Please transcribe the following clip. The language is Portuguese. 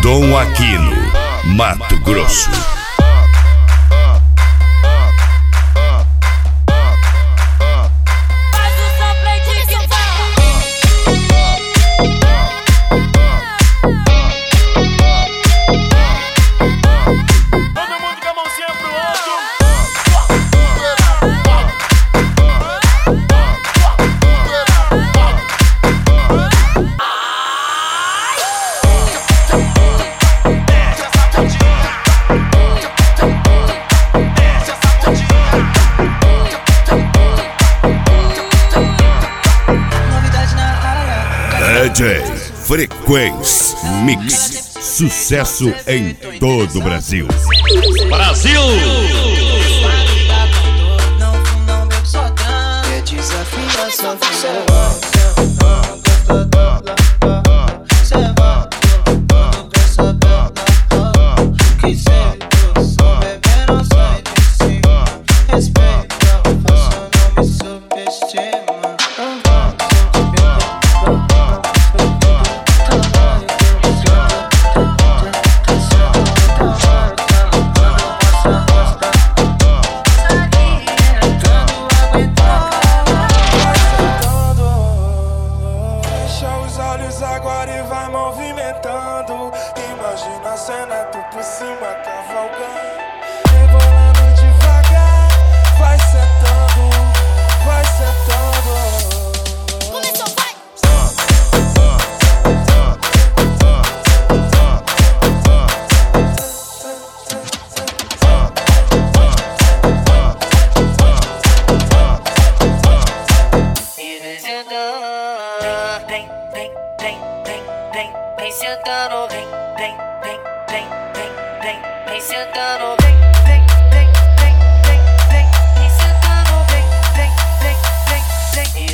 Dom Aquino, Mato Grosso. DJ Frequência Mix, sucesso em todo o Brasil. Brasil! Não bebo só tanto, é desafio a sua vida. Agora e vai movimentando. Imagina a cena, tu por cima cavalgando, rebolando devagar. Vai sentando, vai sentando. Começou, vai! E vem sentando, vem sentando, vem sentando, vem sentando,